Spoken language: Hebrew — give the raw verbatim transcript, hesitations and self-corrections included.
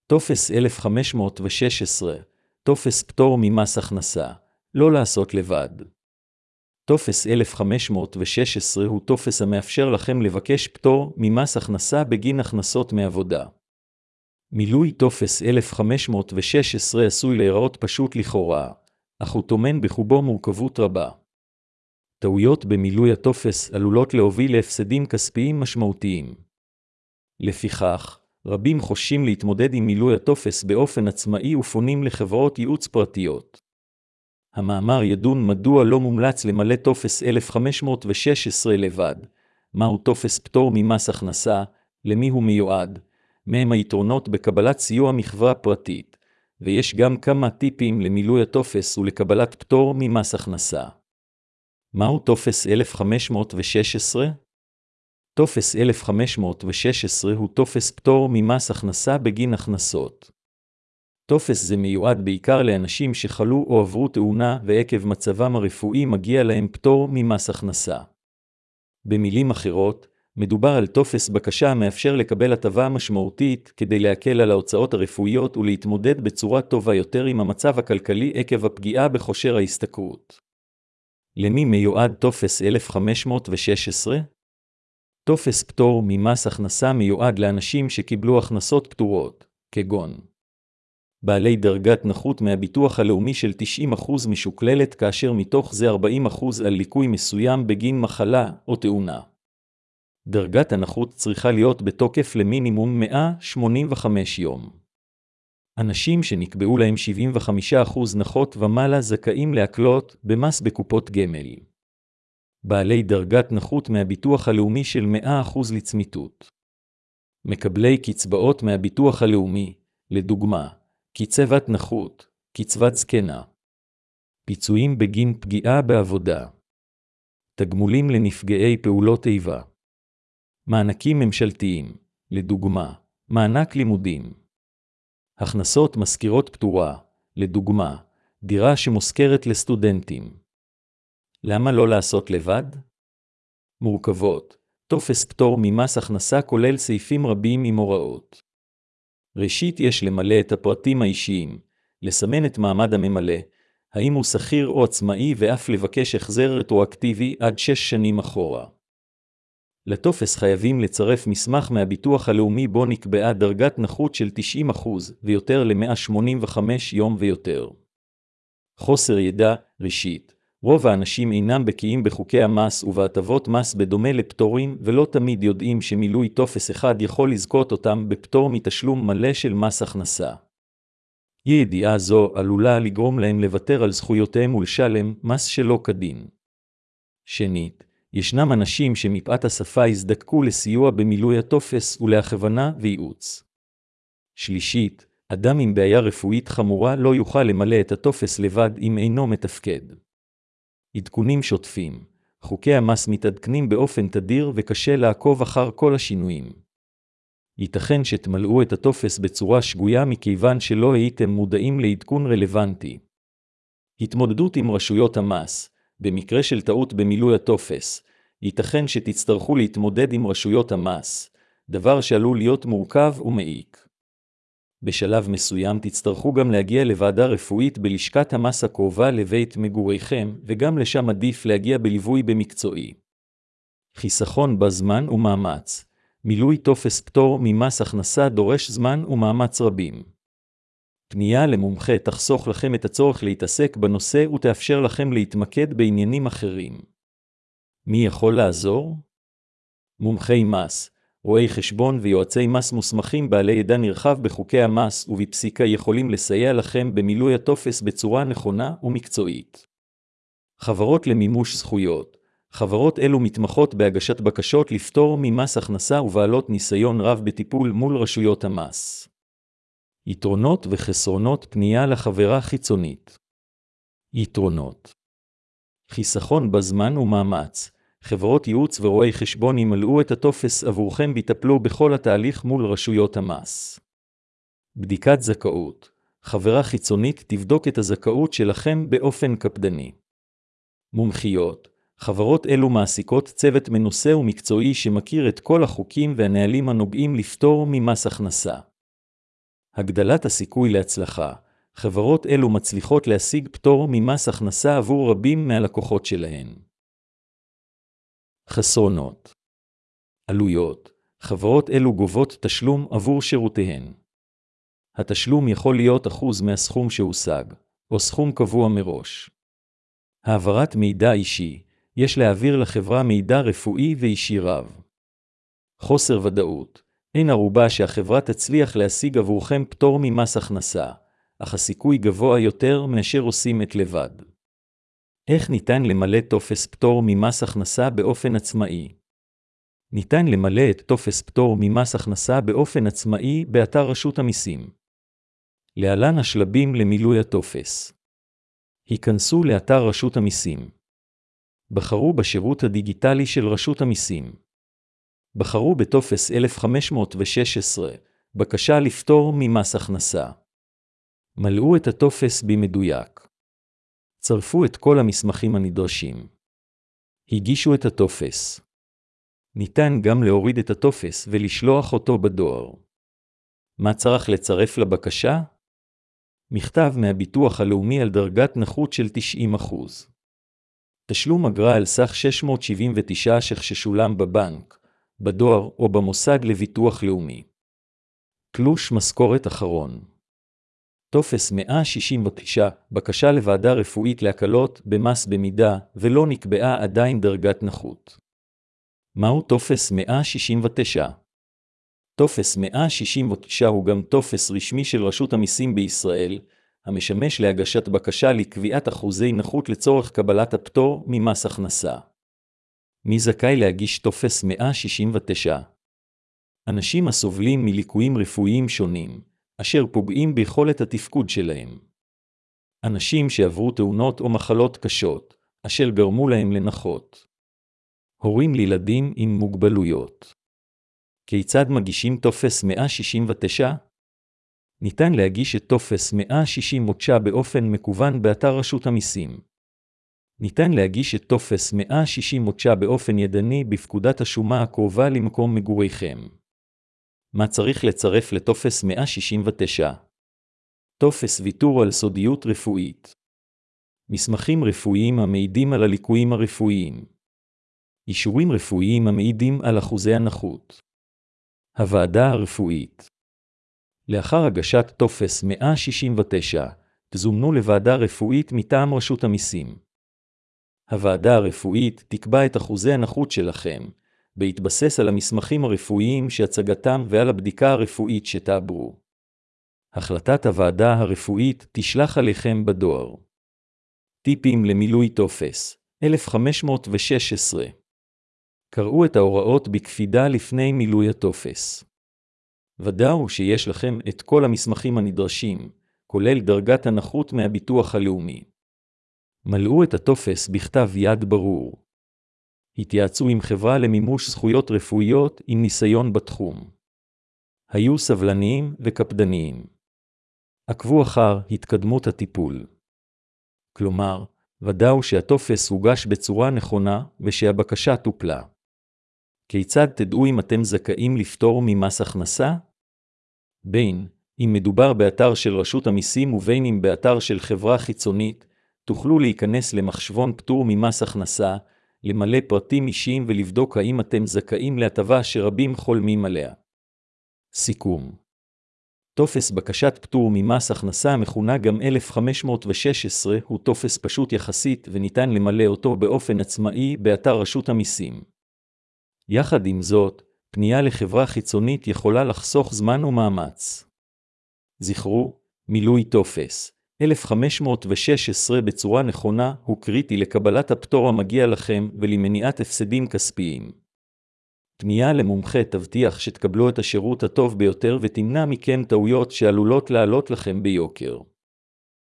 טופס אלף חמש מאות ושש עשרה, טופס פטור ממס הכנסה, לא לעשות לבד. טופס אלף חמש מאות ושש עשרה הוא טופס המאפשר לכם לבקש פטור ממס הכנסה בגין הכנסות מעבודה. מילוי טופס אלף חמש מאות ושש עשרה עשוי להיראות פשוט לכאורה, אך הוא טומן בחובו מורכבות רבה. טעויות במילוי הטופס עלולות להוביל להפסדים כספיים משמעותיים. לפיכך, רבים חוששים להתמודד עם מילוי הטופס באופן עצמאי ופונים לחברות ייעוץ פרטיות. המאמר ידון מדוע לא מומלץ למלא טופס אלף חמש מאות ושש עשרה לבד, מהו טופס פטור ממס הכנסה, למי הוא מיועד, מהם היתרונות בקבלת סיוע מחברה פרטית, ויש גם כמה טיפים למילוי הטופס ולקבלת פטור ממס הכנסה. מהו טופס אלף חמש מאות ושש עשרה? טופס אלף חמש מאות ושש עשרה הוא טופס פטור ממס הכנסה בגין הכנסות. טופס זה מיועד בעיקר לאנשים שחלו או עברו תאונה ועקב מצבם הרפואי מגיע להם פטור ממס הכנסה. במילים אחרות, מדובר על טופס בקשה המאפשר לקבל הטבה משמעותית כדי להקל על ההוצאות הרפואיות ולהתמודד בצורה טובה יותר עם המצב הכלכלי עקב הפגיעה בכושר ההשתכרות. למי מיועד טופס אלף חמש מאות ושש עשרה? טופס פטור ממס הכנסה מיועד לאנשים שקיבלו הכנסות פטורות, כגון בעלי דרגת נכות מהביטוח הלאומי של תשעים אחוז משוקללת כאשר מתוך זה ארבעים אחוז על ליקוי מסוים בגין מחלה או תאונה. דרגת הנכות צריכה להיות בתוקף למינימום מאה שמונים וחמישה יום. אנשים שנקבעו להם שבעים וחמישה אחוז נכות ומעלה זכאים להקלות במס בקופות גמל. בעלי דרגת נכות מהביטוח הלאומי של מאה אחוז לצמיתות. מקבלי קצבאות מהביטוח הלאומי, לדוגמה, קצבת נכות, קצבת זקנה. פיצויים בגין פגיעה בעבודה. תגמולים לנפגעי פעולות איבה. מענקים ממשלתיים, לדוגמה, מענק לימודים. הכנסות מזכירות פטורה, לדוגמה, דירה שמושכרת לסטודנטים. למה לא לעשות לבד? מורכבות. טופס פטור ממס הכנסה כולל סעיפים רבים עם הוראות. ראשית יש למלא את הפרטים האישיים, לסמן את מעמד הממלא, האם הוא שכיר או עצמאי ואף לבקש החזר רטרואקטיבי עד שש שנים אחורה. לטופס חייבים לצרף מסמך מהביטוח הלאומי בו נקבעה דרגת נכות של תשעים אחוז ויותר ל-מאה שמונים וחמישה יום ויותר. חוסר ידע, ראשית, רוב האנשים אינם בקיאים בחוקי המס ובהטבות מס בדומה לפטורים ולא תמיד יודעים שמילוי טופס אחד יכול לזכות אותם בפטור מתשלום מלא של מס הכנסה. ידיעה זו עלולה לגרום להם לוותר על זכויותיהם ולשלם מס שלא כדין. שנית, ישנם אנשים שמפאת השפה יזדקקו לסיוע במילוי הטופס ולהכוונה וייעוץ. שלישית, אדם עם בעיה רפואית חמורה לא יוכל למלא את הטופס לבד אם אינו מתפקד. עדכונים שוטפים. חוקי המס מתעדכנים באופן תדיר וקשה לעקוב אחר כל השינויים. ייתכן שתמלאו את הטופס בצורה שגויה מכיוון שלא הייתם מודעים לעדכון רלוונטי. התמודדות עם רשויות המס. במקרה של טעות במילוי הטופס, ייתכן שתצטרכו להתמודד עם רשויות המס, דבר שעלול להיות מורכב ומעיק. בשלב מסוים תצטרכו גם להגיע לוועדה רפואית בלשכת המס הקרובה לבית מגוריכם, וגם לשם עדיף להגיע בליווי במקצועי. חיסכון בזמן ומאמץ. מילוי טופס פטור ממס הכנסה דורש זמן ומאמץ רבים. פנייה למומחה תחסוך לכם את הצורך להתעסק בנושא ותאפשר לכם להתמקד בעניינים אחרים. מי יכול לעזור? מומחי מס, רואי חשבון ויועצי מס מוסמכים בעלי ידע נרחב בחוקי המס ובפסיקה יכולים לסייע לכם במילוי הטופס בצורה נכונה ומקצועית. חברות למימוש זכויות. חברות אלו מתמחות בהגשת בקשות לפטור ממס הכנסה ובעלות ניסיון רב בטיפול מול רשויות המס. יתרונות וחסרונות פנייה לחברה חיצונית. יתרונות. חיסכון בזמן ומאמץ. חברות ייעוץ ורואי חשבון ימלאו את הטופס עבורכם ויטפלו בכל התהליך מול רשויות המס. בדיקת זכאות. חברה חיצונית תבדוק את הזכאות שלכם באופן קפדני. מומחיות. חברות אלו מעסיקות צוות מנוסה ומקצועי שמכיר את כל החוקים והנהלים הנוגעים לפטור ממס הכנסה. הגדלת הסיכוי להצלחה. חברות אלו מצליחות להשיג פטור ממס הכנסה עבור רבים מהלקוחות שלהן. חסרונות. עלויות. חברות אלו גובות תשלום עבור שירותיהן. התשלום יכול להיות אחוז מהסכום שהושג, או סכום קבוע מראש. העברת מידע אישי. יש להעביר לחברה מידע רפואי ואישי רב. חוסר ודאות. אין ערובה שהחברה תצליח להשיג עבורכם פטור ממס הכנסה, אך הסיכוי גבוה יותר מאשר עושים את לבד. איך ניתן למלא טופס פטור ממס הכנסה באופן עצמאי? ניתן למלא את טופס פטור ממס הכנסה באופן עצמאי באתר רשות המיסים. להלן השלבים למילוי הטופס. היכנסו לאתר רשות המיסים. בחרו בשירות הדיגיטלי של רשות המיסים. בחרו בטופס אלף חמש מאות ושש עשרה, בקשה לפטור ממס הכנסה. מלאו את הטופס במדויק. צרפו את כל המסמכים הנדרשים. הגישו את הטופס. ניתן גם להוריד את הטופס ולשלוח אותו בדואר. מה צריך לצרף לבקשה? מכתב מהביטוח הלאומי על דרגת נכות של תשעים אחוז. תשלום אגרה על סך שש מאות שבעים ותשעה ש"ח ששולם בבנק, בדואר או במוסד לביטוח לאומי. תלוש משכורת אחרון. טופס מאה שישים ותשע, בקשה לוועדה רפואית להקלות במס במידה ולא נקבעה עדיין דרגת נכות. מהו טופס מאה שישים ותשע? טופס מאה שישים ותשע הוא גם טופס רשמי של רשות המיסים בישראל, המשמש להגשת בקשה לקביעת אחוזי נכות לצורך קבלת הפטור ממס הכנסה. מי זכאי להגיש טופס מאה שישים ותשע? אנשים הסובלים מליקויים רפואיים שונים, אשר פוגעים ביכולת התפקוד שלהם. אנשים שעברו תאונות או מחלות קשות, אשר גרמו להם לנכות. הורים לילדים עם מוגבלויות. כיצד מגישים טופס מאה שישים ותשע? ניתן להגיש את טופס מאה שישים ותשע באופן מקוון באתר רשות המיסים. ניתן להגיש את טופס מאה שישים ותשע באופן ידני בפקודת השומה הקרובה למקום מגוריכם. מה צריך לצרף לטופס מאה שישים ותשע? טופס ויתור על סודיות רפואית. מסמכים רפואיים המעידים על הליקויים הרפואיים. אישורים רפואיים המעידים על אחוזי הנכות. הוועדה הרפואית. לאחר הגשת טופס מאה שישים ותשע, תזומנו לוועדה רפואית מטעם רשות המיסים. הוועדה הרפואית תקבע את אחוזי הנכות שלכם, בהתבסס על המסמכים הרפואיים שהצגתם ועל הבדיקה הרפואית שתעברו. החלטת הוועדה הרפואית תשלח עליכם בדואר. טיפים למילוי טופס אלף חמש מאות ושש עשרה. קראו את ההוראות בקפידה לפני מילוי הטופס. ודאו שיש לכם את כל המסמכים הנדרשים, כולל דרגת הנכות מהביטוח הלאומי. מלאו את הטופס בכתב יד ברור. התייעצו עם חברה למימוש זכויות רפואיות עם ניסיון בתחום. היו סבלניים וקפדניים. עקבו אחר התקדמות הטיפול. כלומר, ודאו שהטופס הוגש בצורה נכונה ושהבקשה טופלה. כיצד תדעו אם אתם זכאים לפטור ממס הכנסה? בין אם מדובר באתר של רשות המיסים ובין אם באתר של חברה חיצונית, תוכלו להיכנס למחשבון פטור ממס הכנסה, למלא פרטים אישיים ולבדוק האם אתם זכאים להטבה שרבים חולמים עליה. סיכום. טופס בקשת פטור ממס הכנסה מכונה גם אלף חמש מאות ושש עשרה הוא טופס פשוט יחסית וניתן למלא אותו באופן עצמאי באתר רשות המיסים. יחד עם זאת, פנייה לחברה חיצונית יכולה לחסוך זמן ומאמץ. זכרו, מילוי טופס אלף חמש מאות ושש עשרה בצורה נכונה הוא קריטי לקבלת הפטור המגיע לכם ולמניעת הפסדים כספיים. פנייה למומחה תבטיח שתקבלו את השירות הטוב ביותר ותמנע מכם טעויות שעלולות לעלות לכם ביוקר.